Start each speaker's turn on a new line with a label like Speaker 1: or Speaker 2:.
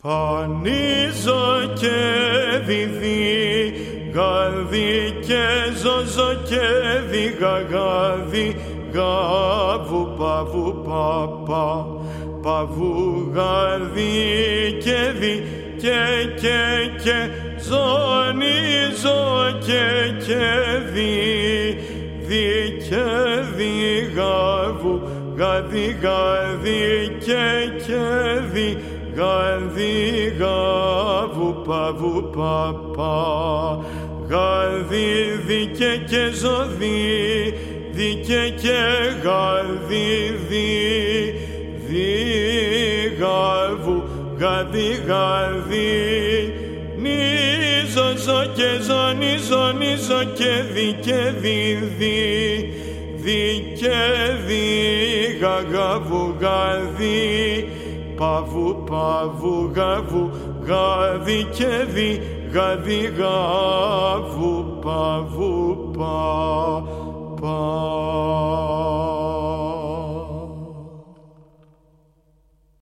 Speaker 1: Πανίζω και διδί, γαδί και ζώζω και διγαγάδι, γαβου παβου παπα, παβου γαδί και δι και ζωνίζω και δι και δι γαβου γαδί και δι γαδί γαβου παβου παπα, γαδί δι και ζωδί, δι και γαδί δι γαβου γαδί νίζωζω και ζωνίζω και δι και δι γαβου γαδί παβου γαβου γαδί και δι γαβου παβου πα.